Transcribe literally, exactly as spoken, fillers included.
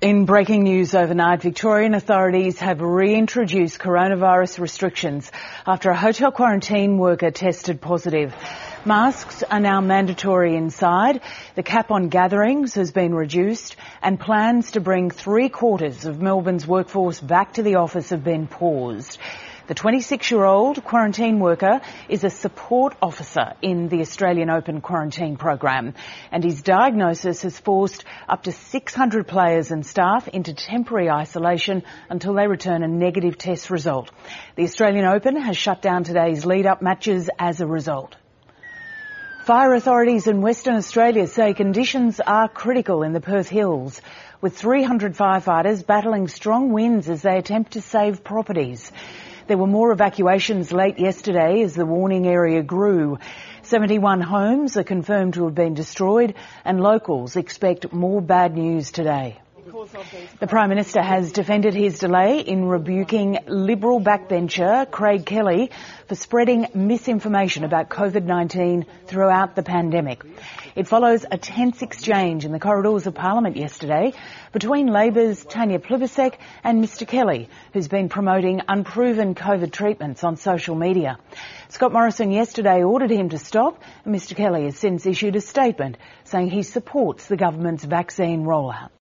In breaking news overnight, Victorian authorities have reintroduced coronavirus restrictions after a hotel quarantine worker tested positive. Masks are now mandatory inside, the cap on gatherings has been reduced, and plans to bring three quarters of Melbourne's workforce back to the office have been paused. The twenty-six-year-old quarantine worker is a support officer in the Australian Open quarantine program, and his diagnosis has forced up to six hundred players and staff into temporary isolation until they return a negative test result. The Australian Open has shut down today's lead-up matches as a result. Fire authorities in Western Australia say conditions are critical in the Perth Hills, with three hundred firefighters battling strong winds as they attempt to save properties. There were more evacuations late yesterday as the warning area grew. seventy-one homes are confirmed to have been destroyed, and locals expect more bad news today. The Prime Minister has defended his delay in rebuking Liberal backbencher Craig Kelly for spreading misinformation about COVID nineteen throughout the pandemic. It follows a tense exchange in the corridors of Parliament yesterday between Labor's Tanya Plibersek and Mr Kelly, who's been promoting unproven COVID treatments on social media. Scott Morrison yesterday ordered him to stop, and Mr Kelly has since issued a statement saying he supports the government's vaccine rollout.